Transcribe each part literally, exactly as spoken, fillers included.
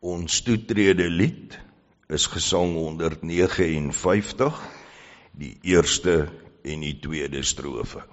Ons toetrede lied is gesang honderd negenenvyftig, die eerste en die tweede strofe.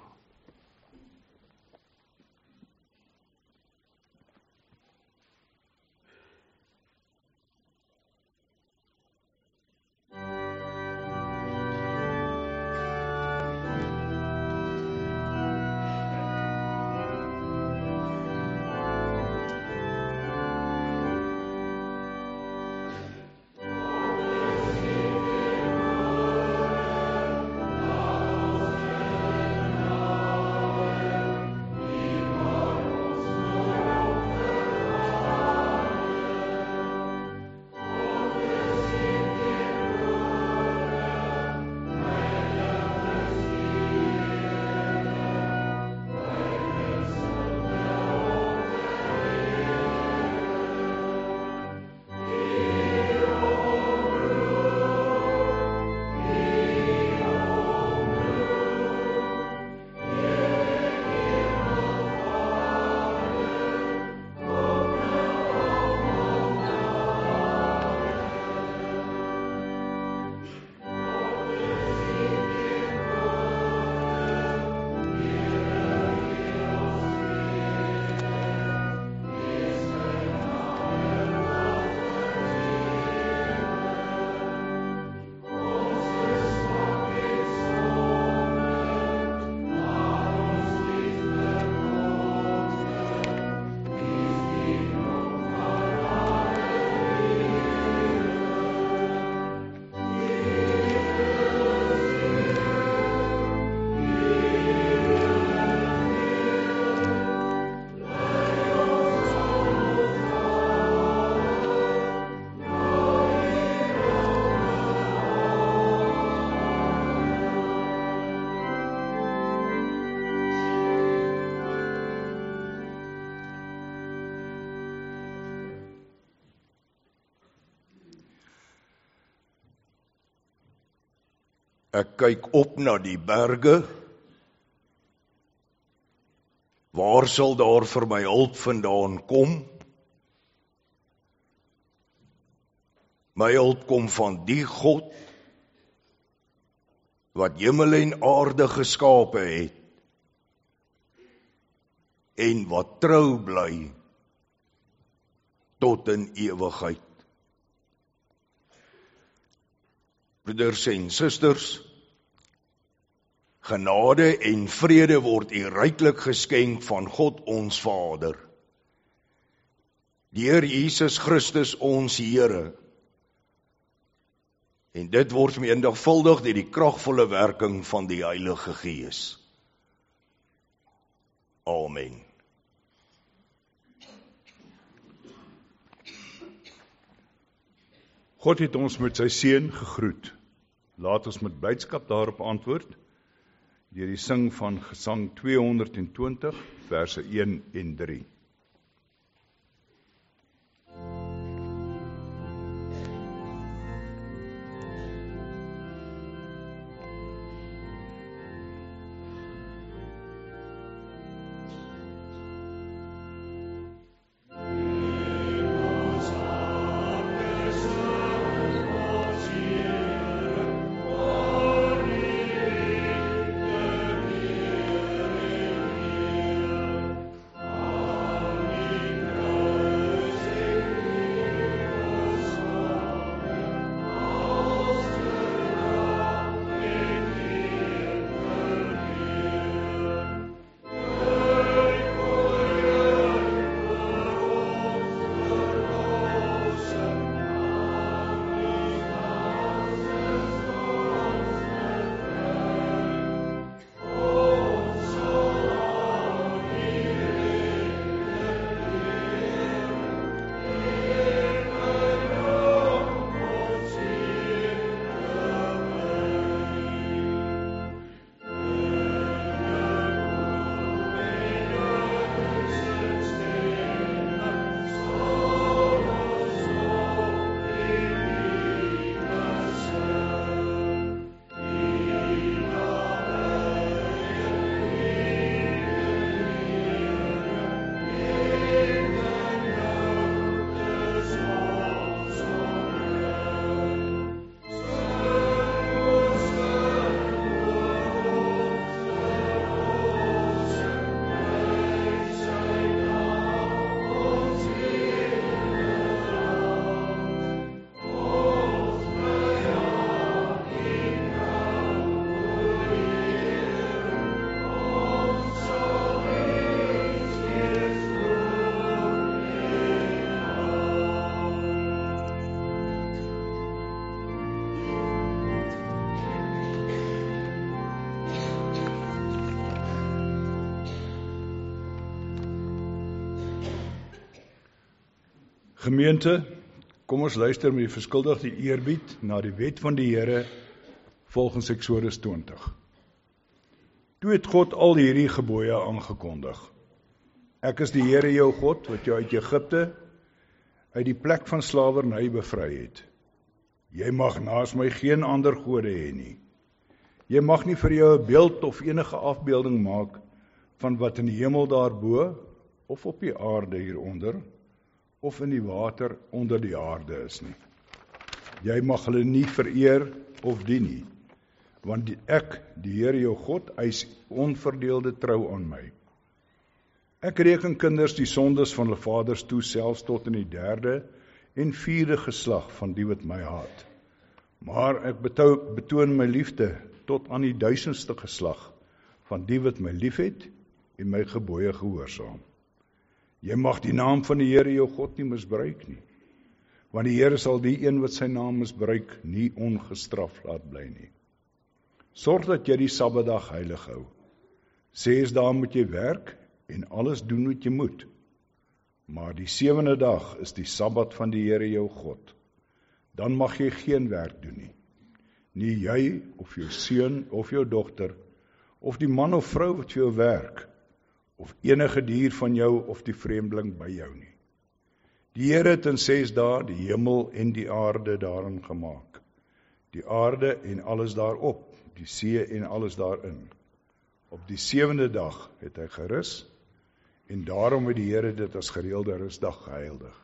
Ek kyk op na die berge, waar sal daar vir my hulp vandaan kom? My hulp kom van die God, wat hemel en aarde geskape het, en wat trou bly, tot in ewigheid. Broeders en susters, genade en vrede word u ryklik geskenk van God ons Vader, deur Jesus Christus ons Here, en dit word vermenigvuldig deur die kragvolle werking van die Heilige Gees. Amen. God het ons met sy seun gegroet. Laat ons met blydskap daarop antwoord, deur die sing van Gesang tweehonderdtwintig, verse een en drie. Oh Gemeente, kom ons luister met die verskuldigde eerbied na die wet van die Here volgens Eksodus twintig. Toe het God al hierdie gebooie aangekondig. Ek is die Here jou God, wat jou uit Egipte, uit die plek van slawerny bevry het. Jy mag naas my geen ander gode hê nie. Jy mag nie vir jou 'n beeld of enige afbeelding maak van wat in die hemel daarbo, of op die aarde hieronder, of in die water onder die aarde is nie. Jy mag hulle nie vereer of dien nie, want die, ek, die Here jou God, eis onverdeelde trou aan my. Ek reken kinders die sondes van hulle vaders toe, selfs tot in die derde en vierde geslag van die wat my haat. Maar ek betou, betoon my liefde tot aan die duisendste geslag van die wat my liefhet en my gebooie gehoorsaam. Jy mag die naam van die Here jou God nie misbruik nie, want die Here sal die een wat sy naam misbruik nie ongestraf laat bly nie. Sorg dat jy die Sabbatdag heilig hou. Ses dae moet jy werk en alles doen wat jy moet. Maar die sewende dag is die Sabbat van die Here jou God. Dan mag jy geen werk doen nie. Nie jy of jou seun of jou dogter, of die man of vrou wat vir jou werk, of enige dier van jou of die vreemdeling by jou nie. Die Here het in ses dae die hemel en die aarde daarin gemaak. Die aarde en alles daarop, die see en alles daarin. Op die sewende dag het hy gerus, en daarom het die Here dit as gereelde rusdag geheilig.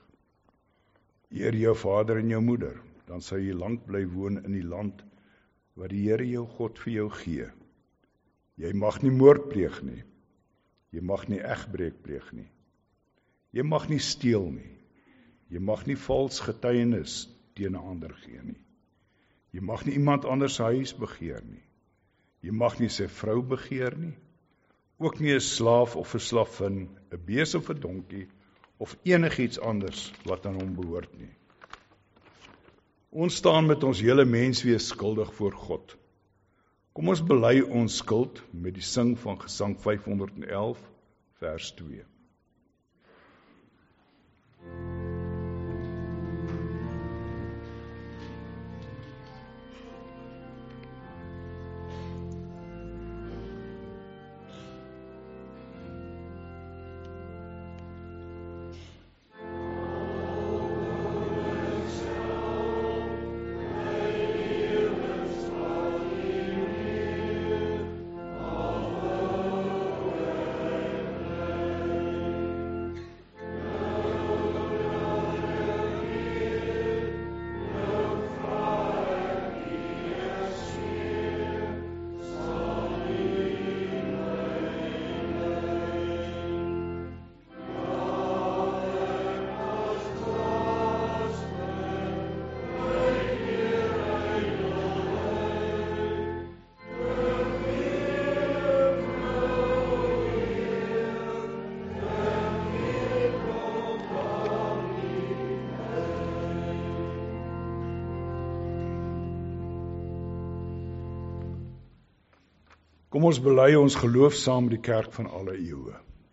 Eer jou vader en jou moeder, dan sal jy lank bly woon in die land wat die Here jou God vir jou gee. Jy mag nie moord pleeg nie. Jy mag nie egbreek pleeg nie. Jy mag nie steel nie. Jy mag nie vals getuienis teen 'n ander gee nie. Jy mag nie iemand anders se huis begeer nie. Jy mag nie sy vrou begeer nie. Ook nie 'n slaaf of 'n slavin, 'n bees of 'n donkie, of enigiets anders wat aan hom behoort nie. Ons staan met ons hele menswees skuldig voor God. Kom ons bely ons skuld met die sing van Gesang vyfhonderd elf, vers twee. Kom ons bely ons geloof saam met die kerk van alle eeue.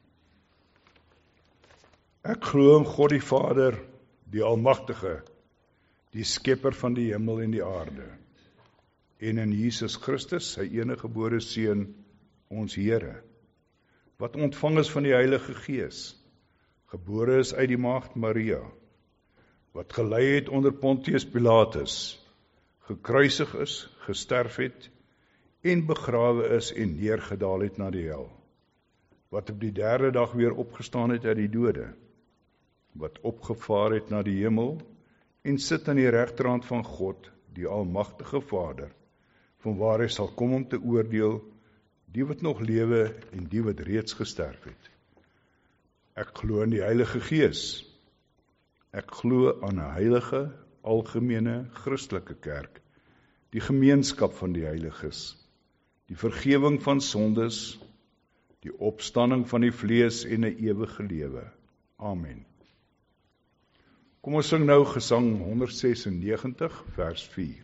Ek glo in God die Vader, die Almagtige, die skepper van die hemel en die aarde, en in Jesus Christus, sy eniggebore Seun, ons Here, wat ontvang is van die Heilige Gees, gebore is uit die maagd Maria, wat gelei het onder Pontius Pilatus, gekruisig is, gesterf het, en begrawe is en neergedaal het na die hel, wat op die derde dag weer opgestaan het uit die dode, wat opgevaar het na die hemel, en sit aan die regterhand van God, die Almagtige Vader, vanwaar hy sal kom om te oordeel, die wat nog lewe en die wat reeds gesterf het. Ek glo in die Heilige Gees. Ek glo aan 'n heilige, algemene, Christelike kerk, die gemeenskap van die heiliges, die vergewing van sondes, die opstanding van die vlees en 'n ewige lewe. Amen. Kom ons sing nou Gesang honderd sesennegentig, vers vier.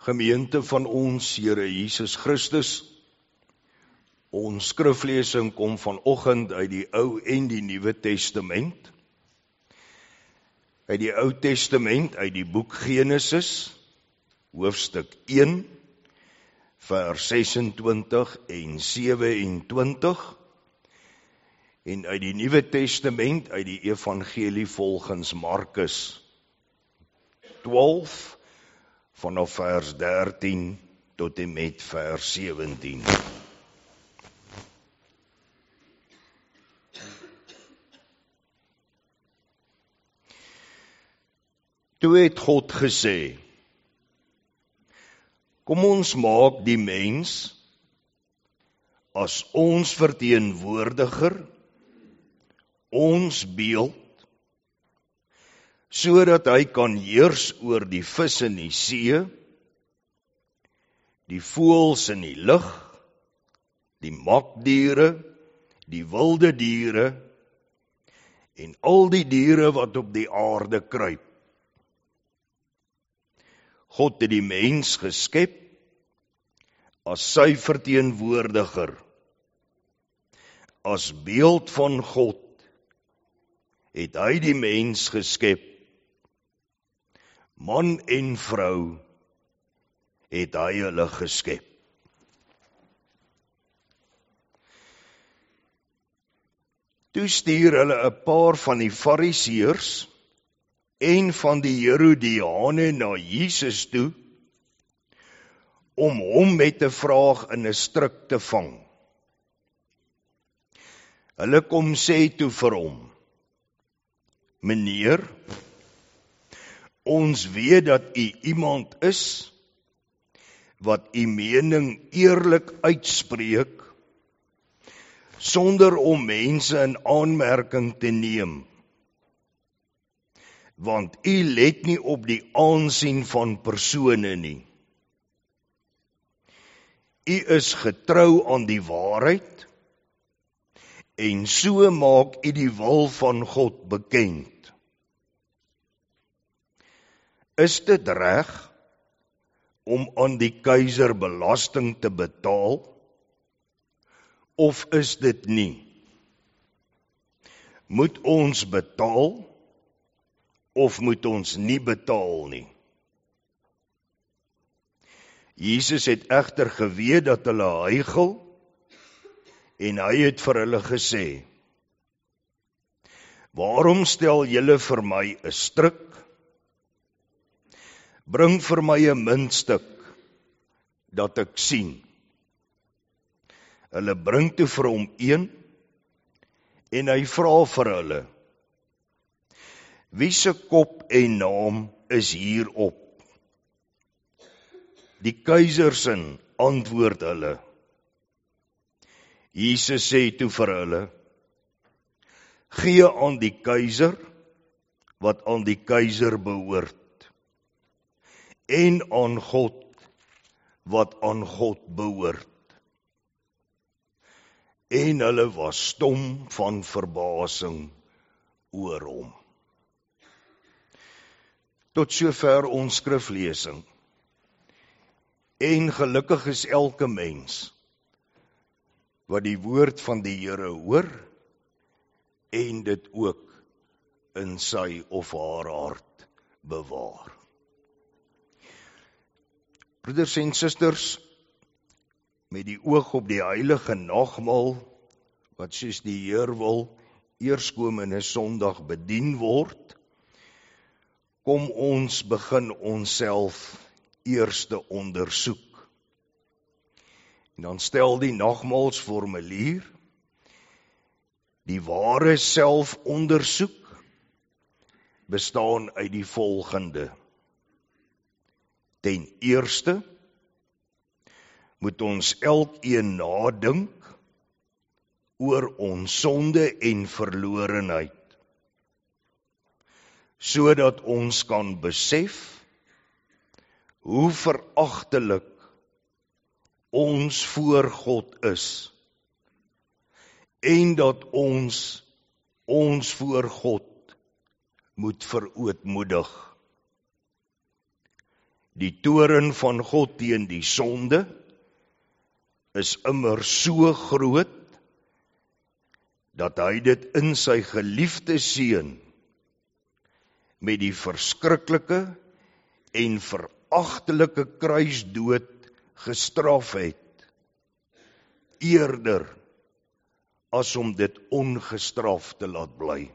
Gemeente van ons Here Jesus Christus, ons skriflesing kom vanoggend uit die Ou en die Nuwe Testament. Uit die Ou Testament, uit die boek Genesis, hoofstuk een, vers sesentwintig en sewe-en-twintig, en uit die Nuwe Testament, uit die Evangelie volgens Markus twaalf, vanaf vers dertien tot en met vers sewentien. Toe het God gesê, kom ons maak die mens as ons verteenwoordiger, ons beeld, sodat hy kan heers oor die vis in die see, die voëls in die lug, die makdiere, die wilde diere, en al die diere wat op die aarde kruip. God het die mens geskep as sy verteenwoordiger, as beeld van God, het hy die mens geskep. Man en vrou het hy hulle geskep. Toe stuur hulle 'n paar van die Fariseërs en van die Herodiane na Jesus toe, om hom met 'n vraag in 'n stryk te vang. Hulle kom sê toe vir hom, Meneer, ons weet dat u iemand is, wat u mening eerlik uitspreek, sonder om mense in aanmerking te neem, want u let nie op die aansien van persone nie. U is getrou aan die waarheid, en so maak u die wil van God bekend. Is dit reg om aan die keiser belasting te betaal, of is dit nie? Moet ons betaal, of moet ons nie betaal nie? Jesus het egter geweet dat hulle huichel, en hy het vir hulle gesê, waarom stel julle vir my 'n stryk? Bring vir my 'n muntstuk, dat ek sien. Hulle bring toe vir hom een, en hy vra vir hulle, wie se kop en naam is hierop? Die keiser se, antwoord hulle. Jesus sê toe vir hulle, gee aan die keiser, wat aan die keiser behoort, en aan God, wat aan God behoort. En hulle was stom van verbasing oor hom. Tot sover ons skriflesing. En gelukkig is elke mens, wat die woord van die Here hoor, en dit ook in sy of haar hart bewaar. Broeders en susters, met die oog op die heilige nagmaal, wat soos die Heer wil, eerskomende Sondag bedien word, kom ons begin onsself eerste ondersoek. En dan stel die nagmaalsformulier, die ware selfondersoek bestaan uit die volgende. Ten eerste moet ons elkeen nadink oor ons sonde en verlorenheid, sodat ons kan besef hoe veragtelik ons voor God is, en dat ons ons voor God moet verootmoedig. Die toorn van God teen die sonde is immer so groot, dat hy dit in sy geliefde seun met die verskriklike en veragtelike kruisdood gestraf het, eerder as om dit ongestraf te laat bly.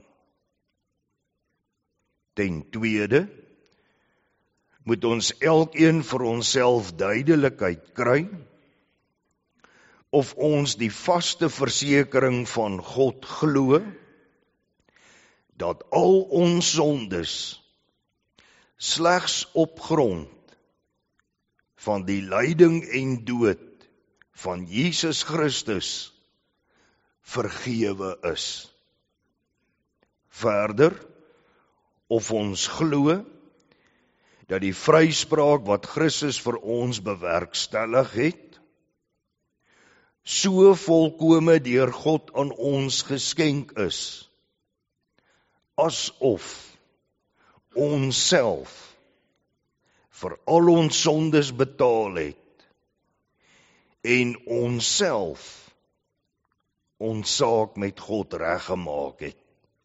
Ten tweede, moet ons elkeen vir onsself duidelikheid kry, of ons die vaste versekering van God glo, dat al ons sondes slegs op grond van die lyding en dood van Jesus Christus vergewe is. Verder, of ons glo dat die vryspraak wat Christus vir ons bewerkstellig het, so volkome deur God aan ons geskenk is, asof ons self vir al ons sondes betaal het, en ons self ons saak met God reggemaak het.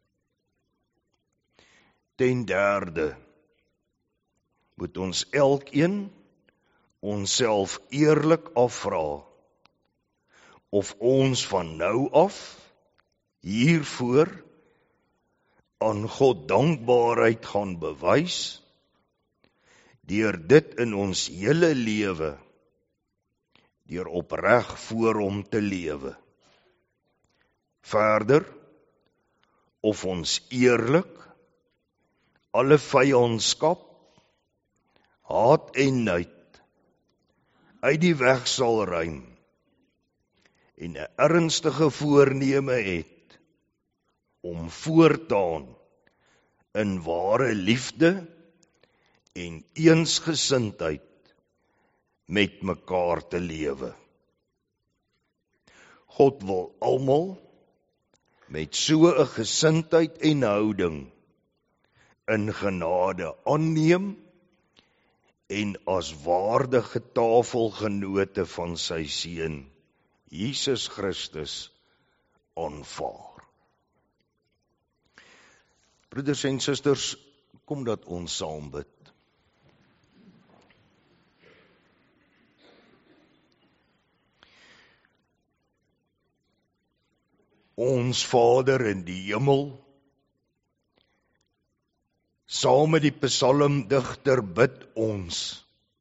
Ten derde, moet ons elkeen onsself eerlik afvra, of ons van nou af hiervoor aan God dankbaarheid gaan bewys, deur dit in ons hele lewe, deur opreg voor hom te lewe. Verder, of ons eerlik alle vyandskap, haat en nait uit die weg sal ruim, en 'n ernstige voorneme het om voortaan in ware liefde en eensgesindheid met mekaar te lewe. God wil almal met so 'n gesindheid en houding in genade aanneem en as waardige tafelgenote van sy seun Jesus Christus aanvaar. Broeders en susters, kom dat ons saam bid. Ons Vader in die hemel, saam met die psalmdigter bid ons,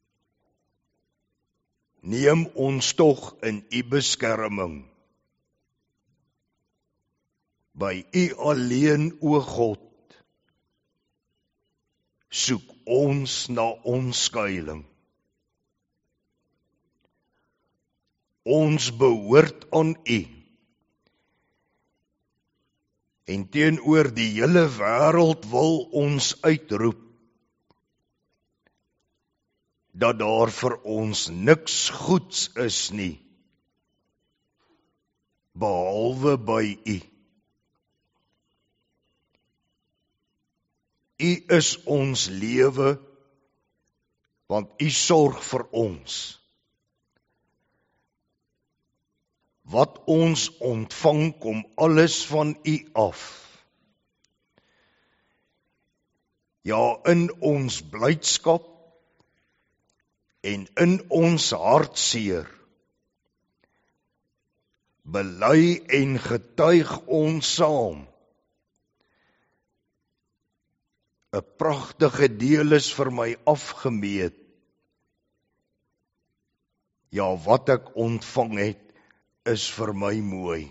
neem ons tog in u beskerming. By u alleen, o God, soek ons na ons skuiling. Ons behoort aan u, en teenoor die hele wêreld wil ons uitroep, dat daar vir ons niks goeds is nie, behalwe by u. U is ons lewe, want u sorg vir ons. Wat ons ontvang, kom alles van u af. Ja, in ons blydskap en in ons hartseer, bely en getuig ons saam. 'n pragtige deel is vir my afgemeet. Ja, wat ek ontvang het, is vir my mooi.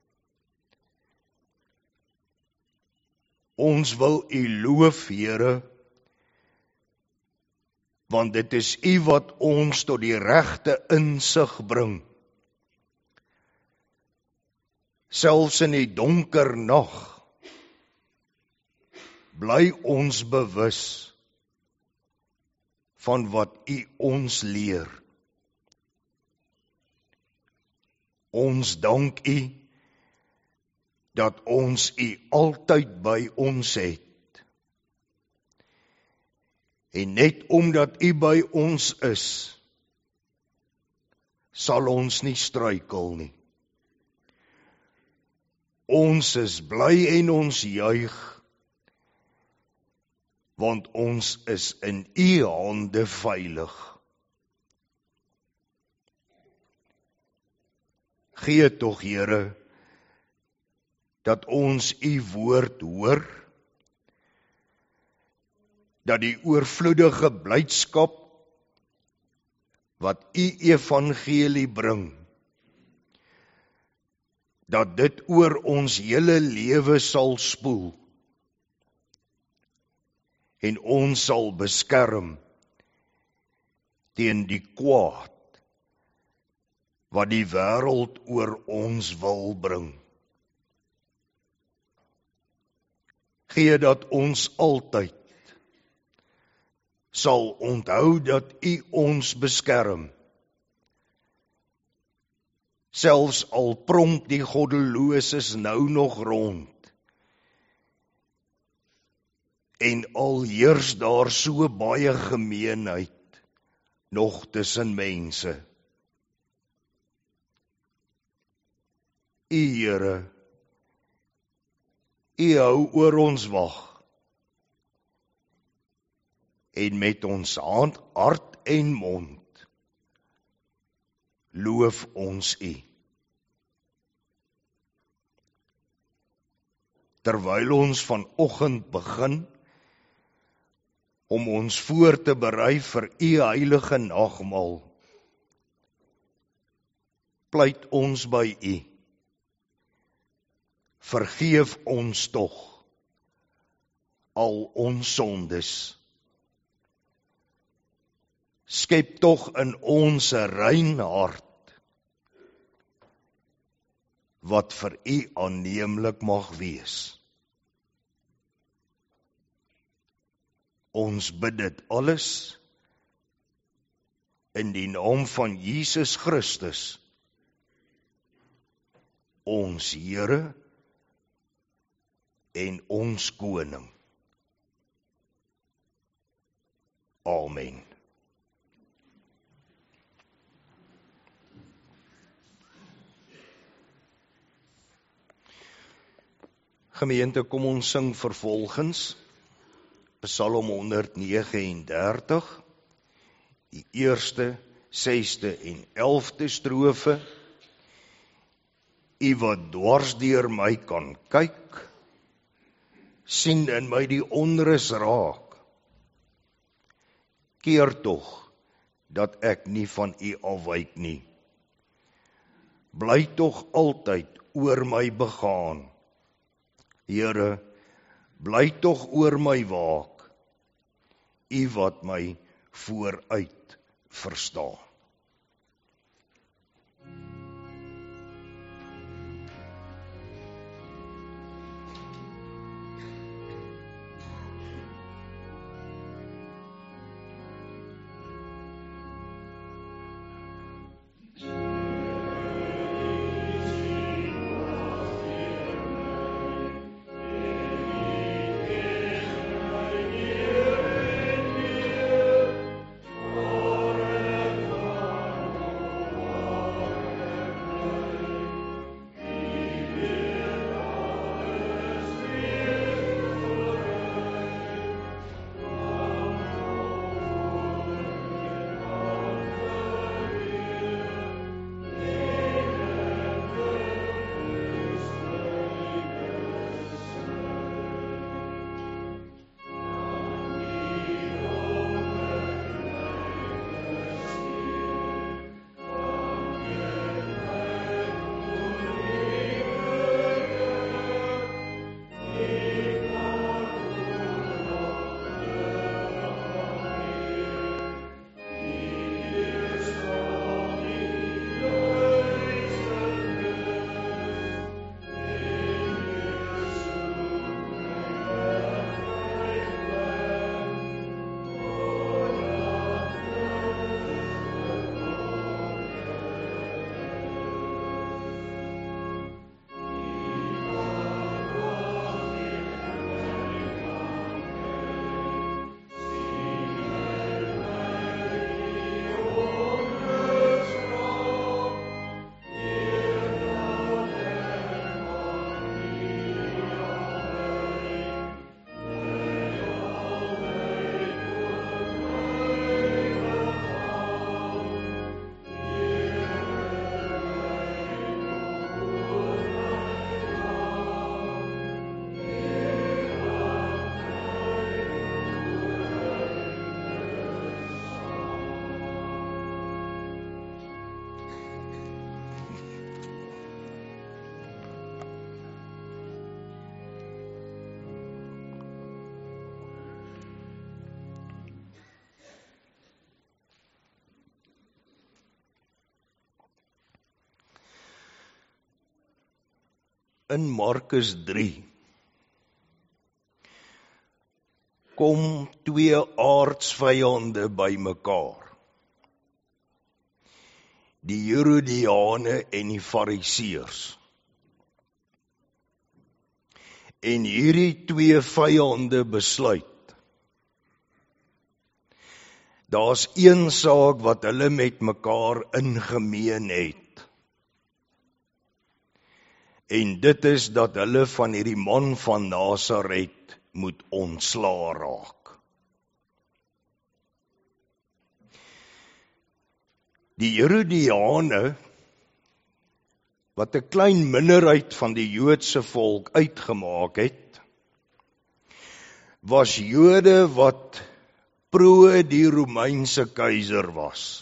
Ons wil u loof, Here, want dit is u wat ons tot die regte insig bring. Selfs in die donker nag, bly ons bewus van wat u ons leer. Ons dank u dat ons u altyd by ons het. En net omdat U by ons is, sal ons nie struikel nie. Ons is bly en ons juig, want ons is in U hande veilig. Gee tog, Here, dat ons U woord hoor, dat die oorvloedige blydskap wat U evangelie bring, dat dit oor ons hele lewe sal spoel, en ons sal beskerm teen die kwaad wat die wêreld oor ons wil bring. Gee dat ons altyd sal onthou dat U ons beskerm, selfs al pronk die goddeloses nou nog rond, en al heers daar so baie gemeenheid nog tussen mense. U Here, U hou oor ons wag, en met ons hand, hart en mond loof ons U. Terwyl ons vanoggend begin om ons voor te berei vir U heilige nagmaal, pleit ons by U. Vergeef ons tog al ons sondes. Skep tog in ons 'n rein hart, wat vir U aanneemlik mag wees. Ons bid dit alles in die naam van Jesus Christus, ons Here en ons Koning. Amen. Gemeente, kom ons sing vervolgens Psalm honderd negenendertig, die eerste, sesde en elfde strofe. U wat dwars deur my kan kyk, sien in my die onrus raak. Keer tog dat ek nie van U afwyk nie. Bly tog altyd oor my begaan. Here, bly tog oor my waak, U wat my vooruit verstaan. Oh, In Markus drie kom twee aardsvyande bymekaar. Die Herodiane en die Fariseërs. En hierdie twee vyande besluit. Daar's een saak wat hulle met mekaar ingemeen het. En dit is dat hulle van hierdie man van Nasaret moet ontslaa raak. Die Herodiane, wat 'n klein minderheid van die Joodse volk uitgemaak het, was Jode wat pro die Romeinse keiser was.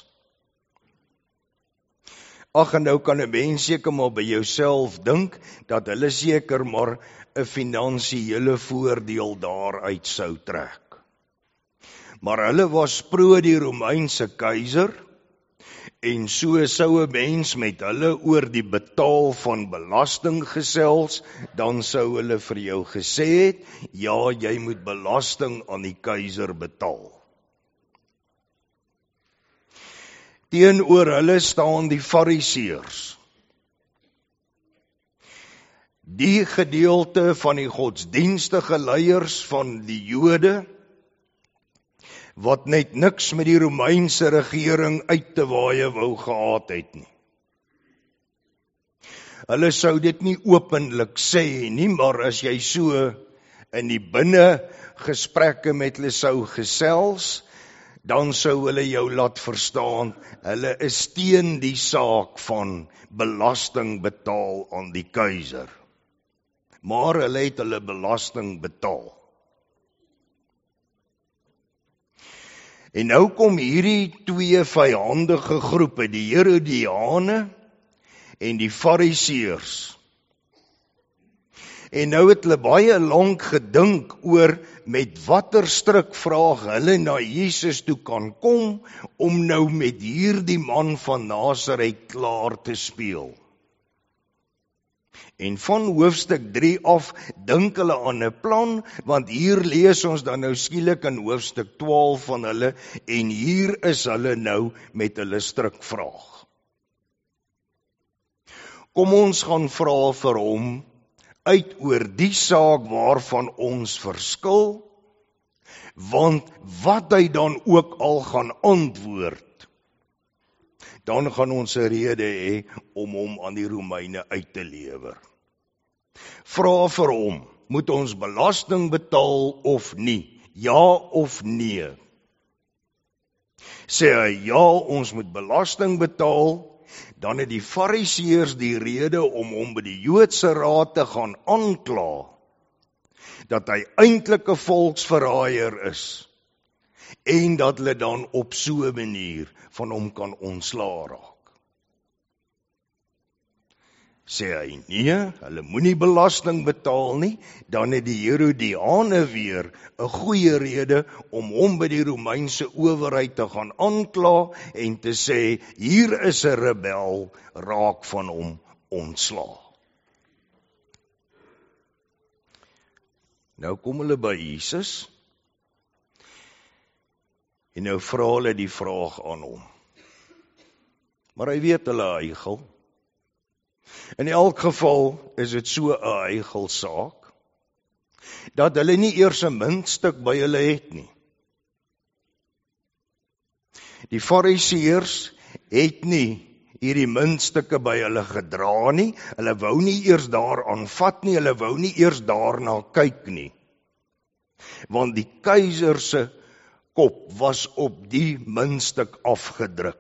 Ag, en nou kan 'n mens seker maar by jouself dink, dat hulle seker maar 'n finansiële voordeel daaruit sou trek. Maar hulle was pro die Romeinse keiser, en so sou 'n mens met hulle oor die betaal van belasting gesels, dan sou hulle vir jou gesê het, ja, jy moet belasting aan die keiser betaal. Teenoor hulle staan die Fariseërs. Die gedeelte van die godsdienstige leiers van die Jode, wat net niks met die Romeinse regering uit te waaie wou gehad het nie. Hulle sou dit nie openlik sê nie, maar as jy so in die binne gesprekke met hulle sou gesels, dan sou hulle jou laat verstaan, hulle is teen die saak van belasting betaal aan die keiser. Maar hulle het hulle belasting betaal. En nou kom hierdie twee vyandige groepe, die Herodiane en die Fariseërs. En nou het hulle baie lank gedink oor met watter strikvraag hulle na Jesus toe kan kom, om nou met hierdie man van Nasaret klaar te speel. En van hoofstuk drie af dink hulle aan 'n plan, want hier lees ons dan nou skielik in hoofstuk twaalf van hulle, en hier is hulle nou met hulle strikvraag. Kom ons gaan vra vir hom uit oor die saak waarvan ons verskil, want wat hy dan ook al gaan antwoord, dan gaan ons 'n rede hê om hom aan die Romeine uit te lewer. Vra vir hom, moet ons belasting betaal of nie? Ja of nee? Sê hy, ja, ons moet belasting betaal, dan het die Fariseërs die rede om hom by die Joodse raad te gaan aankla, dat hy eintlik 'n volksverraaier is, en dat hulle dan op so 'n manier van hom kan ontslaa raak. Sê hy, nee, hulle moenie belasting betaal nie, dan het die Herodiane weer 'n goeie rede om hom by die Romeinse owerheid te gaan aankla en te sê, hier is 'n rebel, raak van hom ontslaa. Nou kom hulle by Jesus, en nou vra hulle die vraag aan hom. Maar hy weet hulle huigel. In elk geval is dit so 'n huigelsaak, dat hulle nie eers 'n muntstuk by hulle het nie. Die Fariseërs het nie hierdie muntstukke by hulle gedra nie, hulle wou nie eers daaraan vat nie, hulle wou nie eers daarna kyk nie. Want die keiser se kop was op die muntstuk afgedruk.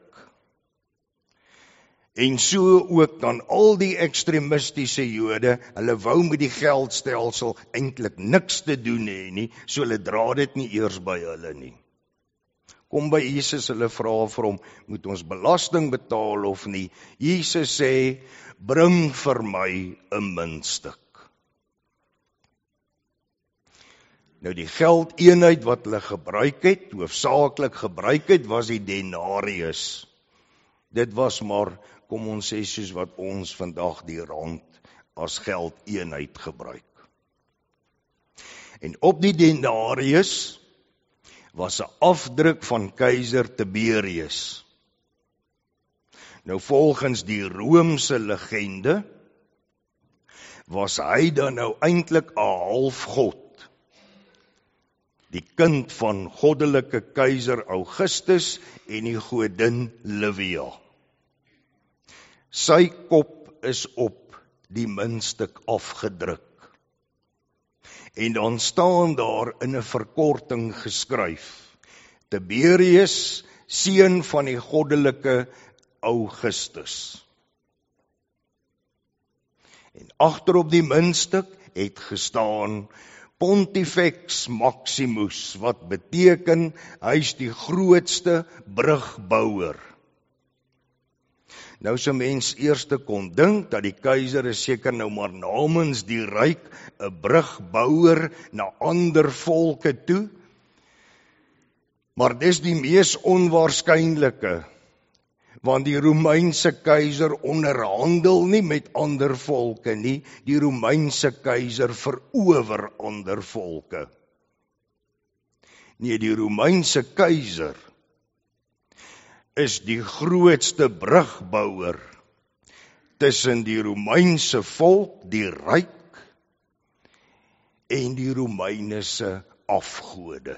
En so ook dan al die ekstremistiese Jode, hulle wou met die geldstelsel eintlik niks te doen hê nie, so hulle dra dit nie eers by hulle nie. Kom by Jesus, hulle vra vir hom, moet ons belasting betaal of nie? Jesus sê, bring vir my 'n muntstuk. Nou die geldeenheid wat hulle gebruik het, hoofsaaklik gebruik het, was die denarius. Dit was maar, kom ons sê, soos wat ons vandag die rand as geldeenheid gebruik. En op die denarius was 'n afdruk van keiser Tiberius. Nou volgens die Romeinse legende was hy dan nou eintlik 'n halfgod, die kind van goddelike keiser Augustus en die godin Livia. Sy kop is op die muntstuk afgedruk. En dan staan daar in 'n verkorting geskryf, Tiberius, seun van die goddelike Augustus. En agterop die muntstuk het gestaan Pontifex Maximus, wat beteken hy is die grootste brugbouer. Nou so mens eers kon dink dat die keiser is seker nou maar namens die ryk 'n brugbouer na ander volke toe. Maar dis die mees onwaarskynlike, want die Romeinse keiser onderhandel nie met ander volke nie, die Romeinse keiser verower ander volke. Nee, die Romeinse keiser is die grootste brugbouer tussen die Romeinse volk, die ryk, en die Romeinse afgode.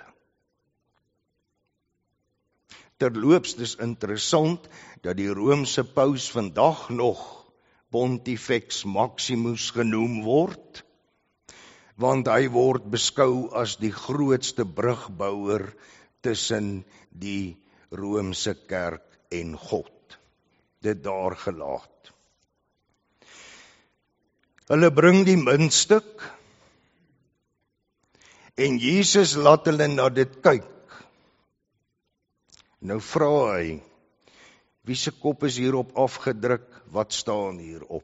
Terloops, dis interessant dat die Romeinse paus vandag nog Pontifex Maximus genoem word, want hy word beskou as die grootste brugbouer tussen die Romeinse kerk en God. Dit daar gelaat. Hulle bring die muntstuk en Jesus laat hulle na dit kyk. Nou vra hy, wie se kop is hierop afgedruk, wat staan hierop?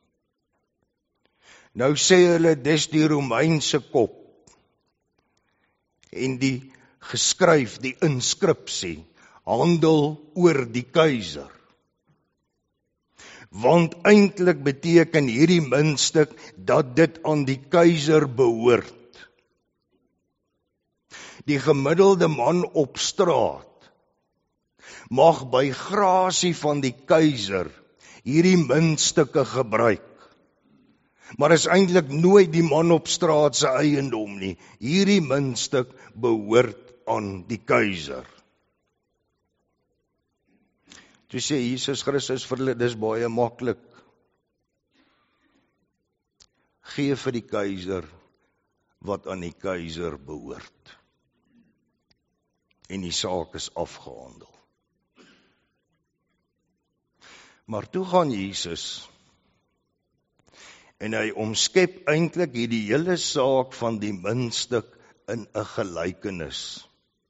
Nou sê hulle, dis die Romeinse kop. En die geskryf, die inskripsie, handel oor die keiser. Want eintlik beteken hierdie muntstuk dat dit aan die keiser behoort. Die gemiddelde man op straat mag by grasie van die keiser hierdie muntstukke gebruik. Maar is eintlik nooit die man op straat se eiendom nie. Hierdie muntstuk behoort aan die keiser. Toe sê Jesus Christus vir hulle, dis baie maklik. Gee vir die keiser wat aan die keiser behoort. En die saak is afgehandel. Maar toe gaan Jesus en hy omskep eintlik hierdie hele saak van die muntstuk in 'n gelykenis.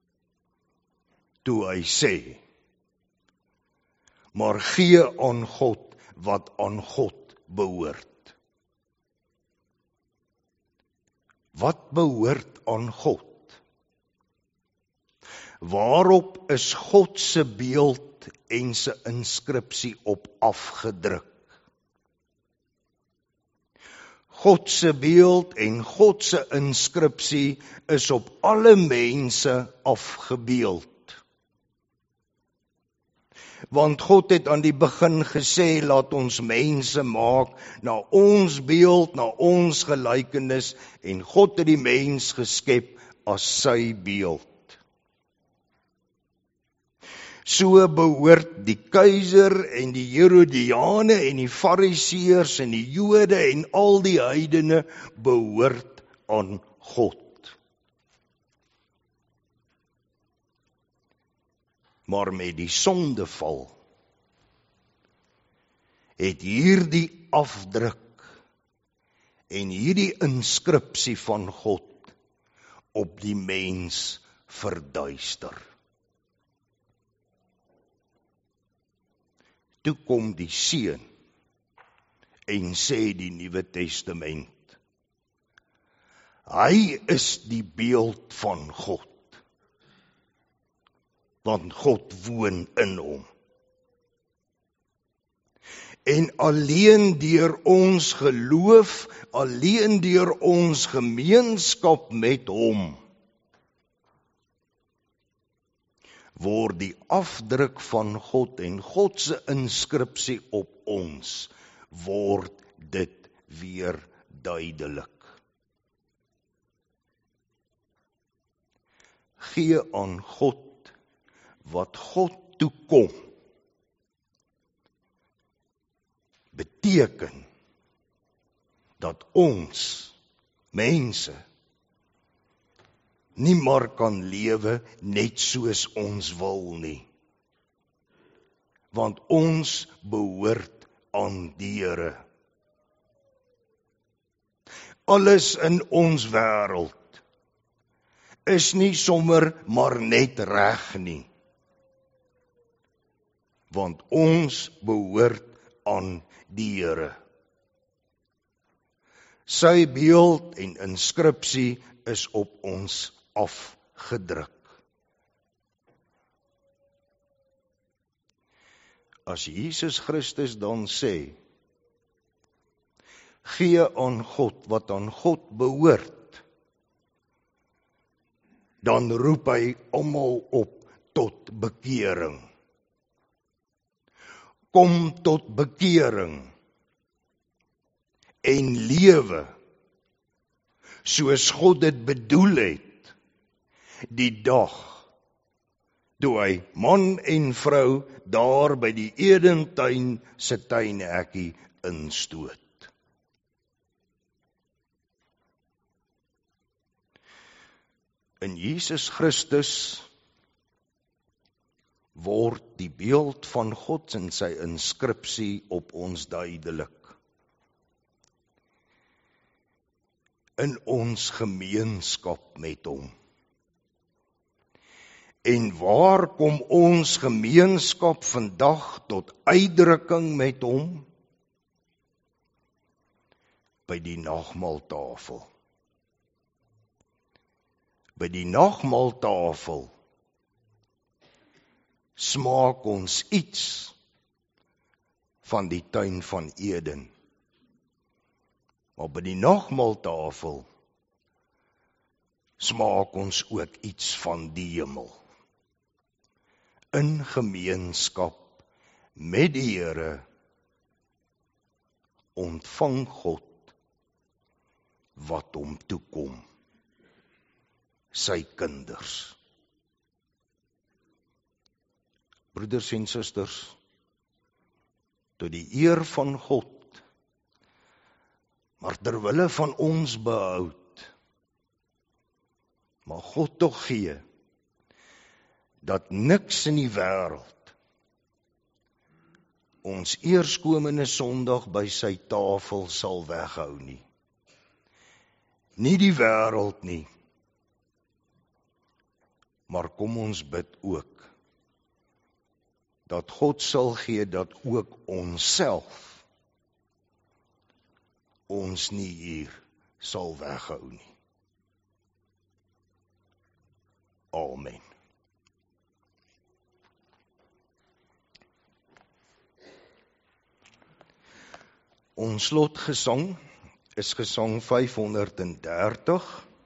Toe hy sê, maar gee aan God wat aan God behoort. Wat behoort aan God? Waarop is God se beeld en se inskripsie op afgedruk? God se beeld en God se inskripsie is op alle mense afgebeeld. Want God het aan die begin gesê, laat ons mense maak na ons beeld, na ons gelykenis, en God het die mens geskep as sy beeld. So behoort die keiser en die Herodiane en die Fariseërs en die Jode en al die heidene behoort aan God. Maar met die sondeval het hierdie afdruk en hierdie inskripsie van God op die mens verduister. Toe kom die Seun en sê die Nuwe Testament, hy is die beeld van God, want God woon in hom. En alleen deur ons geloof, alleen deur ons gemeenskap met hom, word die afdruk van God en God se inskripsie op ons, word dit weer duidelik. Gee aan God wat God toekom, beteken dat ons mense nie maar kan lewe net soos ons wil nie. Want ons behoort aan die Here. Alles in ons wêreld is nie sommer maar net reg nie. Want ons behoort aan die Here. Sy beeld en inskripsie is op ons afgedruk. As Jesus Christus dan sê, gee aan God wat aan God behoort, dan roep hy almal op tot bekering. Kom tot bekering en lewe soos God dit bedoel het, die dag toe hy man en vrou daar by die Edentuin se tuinhekkie instoot. In Jesus Christus word die beeld van God en sy inskripsie op ons duidelik. In ons gemeenskap met hom. En waar kom ons gemeenskap vandag tot uitdrukking met hom? By die nagmaaltafel. By die nagmaaltafel smaak ons iets van die tuin van Eden. Maar by die nagmaaltafel smaak ons ook iets van die hemel. In gemeenskap met die Here ontvang God wat hom toekom, sy kinders. Broeders en susters, tot die eer van God, maar terwille van ons behoud, maar God tog gee, dat niks in die wêreld ons eerskomende Sondag by sy tafel sal weghou nie. Nie die wêreld nie, maar kom ons bid ook, dat God sal gee dat ook onsself ons nie hier sal weghou nie. Amen. Ons slotgesang is gesang vyfhonderd en dertig.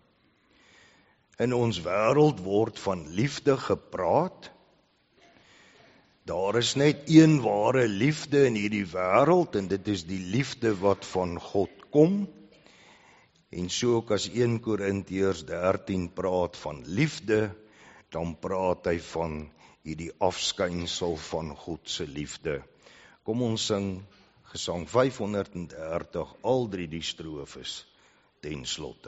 In ons wêreld word van liefde gepraat. Daar is net een ware liefde in hierdie wêreld en dit is die liefde wat van God kom. En so ook as eerste Korintiërs dertien praat van liefde, dan praat hy van hierdie afskynsel van God se liefde. Kom ons sing gesang vyfhonderd en dertig, al drie die strofes ten slotte.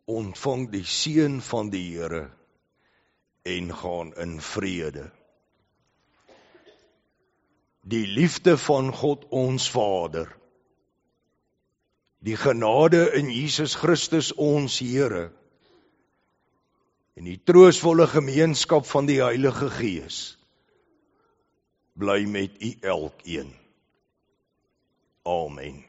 ontvang die seën van die Here en gaan in vrede. Die liefde van God ons Vader, die genade in Jesus Christus ons Here, en die troostvolle gemeenskap van die Heilige Gees, bly met u elkeen. Amen.